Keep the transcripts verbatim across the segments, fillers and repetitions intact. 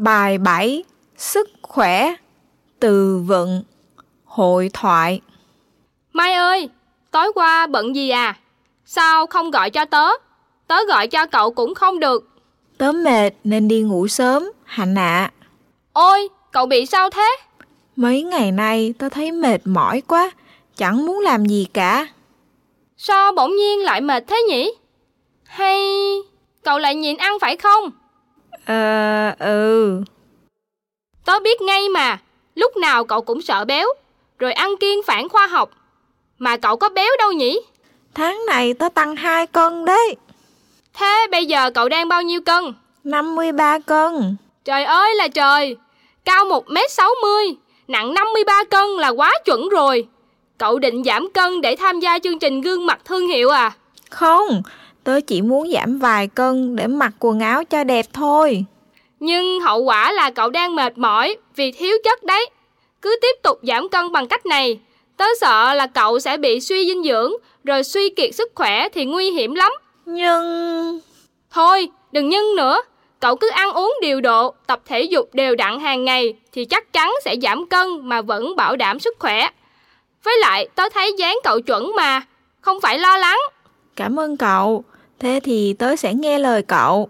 Bài bảy. Sức khỏe, từ vựng, hội thoại. Mai ơi, tối qua bận gì à? Sao không gọi cho tớ? Tớ gọi cho cậu cũng không được. Tớ mệt nên đi ngủ sớm, Hạnh ạ. Ôi, cậu bị sao thế? Mấy ngày nay tớ thấy mệt mỏi quá, chẳng muốn làm gì cả. Sao bỗng nhiên lại mệt thế nhỉ? Hay cậu lại nhịn ăn phải không? Ờ, ừ. Tớ biết ngay mà, lúc nào cậu cũng sợ béo, rồi ăn kiêng phản khoa học. Mà cậu có béo đâu nhỉ? Tháng này tớ tăng hai cân đấy. Thế bây giờ cậu đang bao nhiêu cân? năm mươi ba cân. Trời ơi là trời, cao một mét sáu mươi, nặng năm mươi ba cân là quá chuẩn rồi. Cậu định giảm cân để tham gia chương trình gương mặt thương hiệu à? Không, tớ chỉ muốn giảm vài cân để mặc quần áo cho đẹp thôi. Nhưng hậu quả là cậu đang mệt mỏi vì thiếu chất đấy. Cứ tiếp tục giảm cân bằng cách này, tớ sợ là cậu sẽ bị suy dinh dưỡng, rồi suy kiệt sức khỏe thì nguy hiểm lắm. Nhưng... Thôi, đừng nhưng nữa. Cậu cứ ăn uống điều độ, tập thể dục đều đặn hàng ngày thì chắc chắn sẽ giảm cân mà vẫn bảo đảm sức khỏe. Với lại, tớ thấy dáng cậu chuẩn mà, không phải lo lắng. Cảm ơn cậu, thế thì tớ sẽ nghe lời cậu.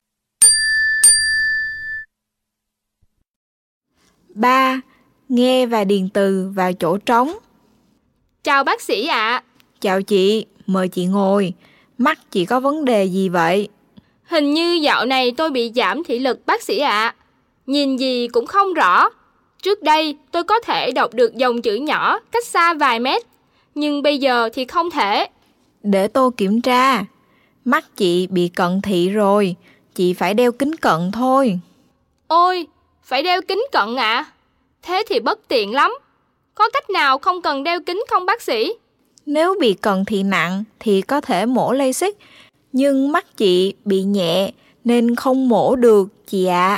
ba. Nghe và điền từ vào chỗ trống. Chào bác sĩ ạ. À. Chào chị, mời chị ngồi. Mắt chị có vấn đề gì vậy? Hình như dạo này tôi bị giảm thị lực bác sĩ ạ. À. Nhìn gì cũng không rõ. Trước đây tôi có thể đọc được dòng chữ nhỏ cách xa vài mét, nhưng bây giờ thì không thể. Để tôi kiểm tra. Mắt chị bị cận thị rồi, chị phải đeo kính cận thôi. Ôi, phải đeo kính cận ạ? À? Thế thì bất tiện lắm. Có cách nào không cần đeo kính không bác sĩ? Nếu bị cận thị nặng thì có thể mổ LASIK, nhưng mắt chị bị nhẹ nên không mổ được chị ạ. À.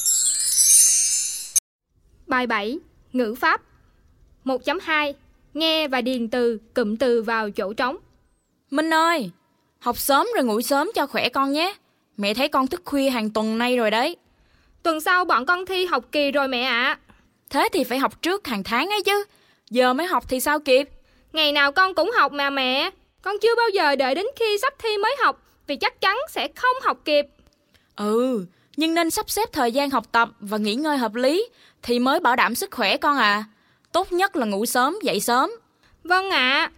Bài bảy. Ngữ pháp. một chấm hai. Nghe và điền từ, cụm từ vào chỗ trống. Minh ơi, học sớm rồi ngủ sớm cho khỏe con nhé. Mẹ thấy con thức khuya hàng tuần nay rồi đấy. Tuần sau bọn con thi học kỳ rồi mẹ ạ. À. Thế thì phải học trước hàng tháng ấy chứ. Giờ mới học thì sao kịp? Ngày nào con cũng học mà mẹ. Con chưa bao giờ đợi đến khi sắp thi mới học, vì chắc chắn sẽ không học kịp. Ừ, nhưng nên sắp xếp thời gian học tập và nghỉ ngơi hợp lý thì mới bảo đảm sức khỏe con à. Tốt nhất là ngủ sớm, dậy sớm. Vâng ạ. À.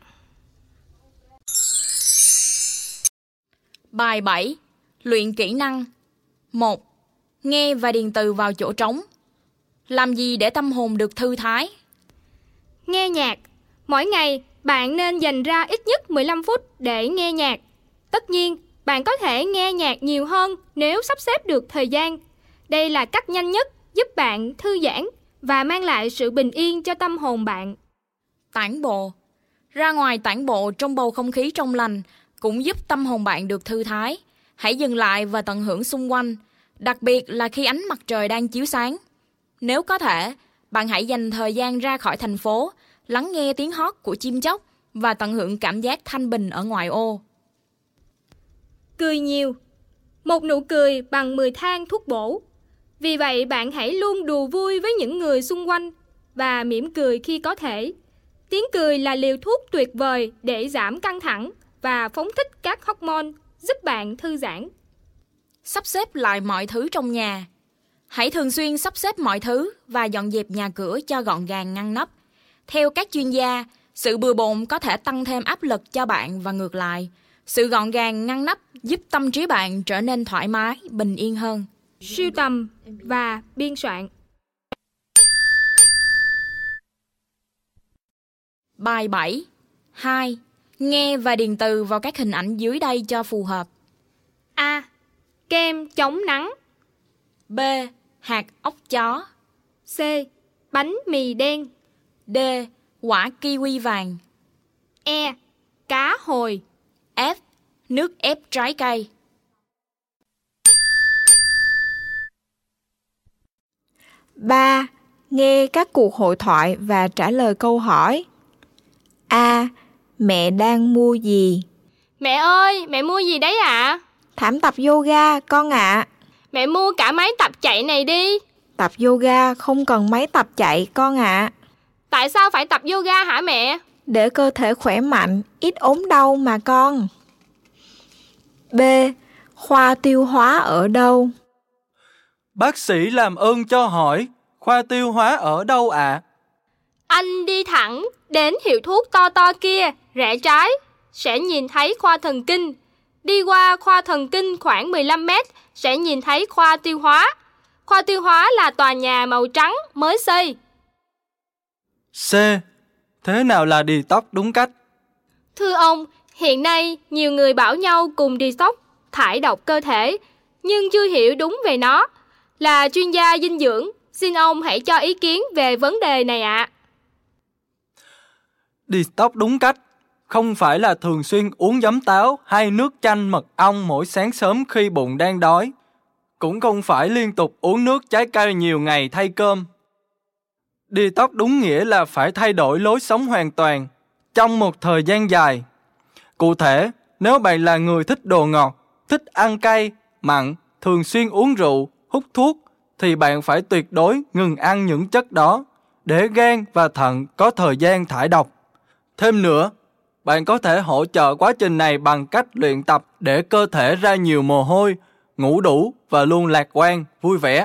Bài bảy. Luyện kỹ năng. một. Nghe và điền từ vào chỗ trống. Làm gì để tâm hồn được thư thái? Nghe nhạc. Mỗi ngày, bạn nên dành ra ít nhất mười lăm phút để nghe nhạc. Tất nhiên, bạn có thể nghe nhạc nhiều hơn nếu sắp xếp được thời gian. Đây là cách nhanh nhất giúp bạn thư giãn và mang lại sự bình yên cho tâm hồn bạn. Tản bộ. Ra ngoài tản bộ trong bầu không khí trong lành cũng giúp tâm hồn bạn được thư thái. Hãy dừng lại và tận hưởng xung quanh, đặc biệt là khi ánh mặt trời đang chiếu sáng. Nếu có thể, bạn hãy dành thời gian ra khỏi thành phố, lắng nghe tiếng hót của chim chóc và tận hưởng cảm giác thanh bình ở ngoại ô. Cười nhiều. Một nụ cười bằng mười thang thuốc bổ. Vì vậy bạn hãy luôn đùa vui với những người xung quanh và mỉm cười khi có thể. Tiếng cười là liều thuốc tuyệt vời để giảm căng thẳng và phóng thích các hormone giúp bạn thư giãn. Sắp xếp lại mọi thứ trong nhà. Hãy thường xuyên sắp xếp mọi thứ và dọn dẹp nhà cửa cho gọn gàng ngăn nắp. Theo các chuyên gia, sự bừa bộn có thể tăng thêm áp lực cho bạn và ngược lại. Sự gọn gàng ngăn nắp giúp tâm trí bạn trở nên thoải mái, bình yên hơn. Sưu tầm và biên soạn. Bài bảy. hai. Nghe và điền từ vào các hình ảnh dưới đây cho phù hợp. A. Kem chống nắng. B. Hạt óc chó. C. Bánh mì đen. D. Quả kiwi vàng. E. Cá hồi. F. Nước ép trái cây. ba. Nghe các cuộc hội thoại và trả lời câu hỏi. A. Mẹ đang mua gì? Mẹ ơi, mẹ mua gì đấy ạ? À? Thảm tập yoga con ạ. À. Mẹ mua cả máy tập chạy này đi. Tập yoga không cần máy tập chạy con ạ. À. Tại sao phải tập yoga hả mẹ? Để cơ thể khỏe mạnh, ít ốm đau mà con. B. Khoa tiêu hóa ở đâu? Bác sĩ làm ơn cho hỏi, khoa tiêu hóa ở đâu ạ? À? Anh đi thẳng đến hiệu thuốc to to kia, rẽ trái, sẽ nhìn thấy khoa thần kinh. Đi qua khoa thần kinh khoảng mười lăm mét, sẽ nhìn thấy khoa tiêu hóa. Khoa tiêu hóa là tòa nhà màu trắng mới xây. C. Thế nào là detox đúng cách? Thưa ông, hiện nay nhiều người bảo nhau cùng detox, thải độc cơ thể, nhưng chưa hiểu đúng về nó. Là chuyên gia dinh dưỡng, xin ông hãy cho ý kiến về vấn đề này ạ. À. Detox đúng cách không phải là thường xuyên uống giấm táo hay nước chanh mật ong mỗi sáng sớm khi bụng đang đói. Cũng không phải liên tục uống nước trái cây nhiều ngày thay cơm. Detox đúng nghĩa là phải thay đổi lối sống hoàn toàn trong một thời gian dài. Cụ thể, nếu bạn là người thích đồ ngọt, thích ăn cay, mặn, thường xuyên uống rượu, hút thuốc, thì bạn phải tuyệt đối ngừng ăn những chất đó để gan và thận có thời gian thải độc. Thêm nữa, bạn có thể hỗ trợ quá trình này bằng cách luyện tập để cơ thể ra nhiều mồ hôi, ngủ đủ và luôn lạc quan, vui vẻ.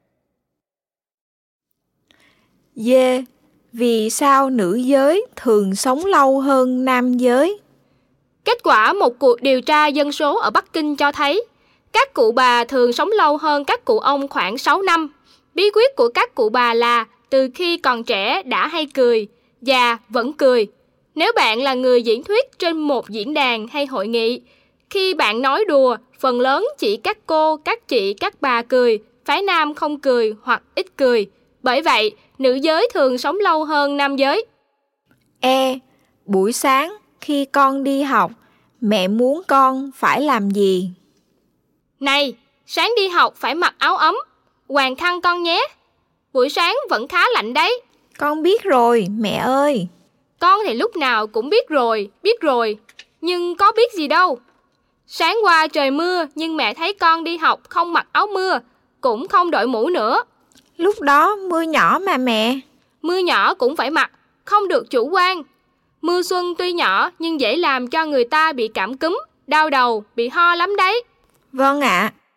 D. Vì sao nữ giới thường sống lâu hơn nam giới? Kết quả một cuộc điều tra dân số ở Bắc Kinh cho thấy các cụ bà thường sống lâu hơn các cụ ông khoảng sáu năm. Bí quyết của các cụ bà là từ khi còn trẻ đã hay cười, già vẫn cười. Nếu bạn là người diễn thuyết trên một diễn đàn hay hội nghị, khi bạn nói đùa, phần lớn chỉ các cô, các chị, các bà cười, phái nam không cười hoặc ít cười. Bởi vậy, nữ giới thường sống lâu hơn nam giới. E. Buổi sáng khi con đi học, mẹ muốn con phải làm gì? Này, sáng đi học phải mặc áo ấm, quàng khăn con nhé. Buổi sáng vẫn khá lạnh đấy. Con biết rồi, mẹ ơi. Con thì lúc nào cũng biết rồi, biết rồi, nhưng có biết gì đâu. Sáng qua trời mưa nhưng mẹ thấy con đi học không mặc áo mưa, cũng không đội mũ nữa. Lúc đó mưa nhỏ mà mẹ. Mưa nhỏ cũng phải mặc, không được chủ quan. Mưa xuân tuy nhỏ nhưng dễ làm cho người ta bị cảm cúm, đau đầu, bị ho lắm đấy. Vâng ạ. À.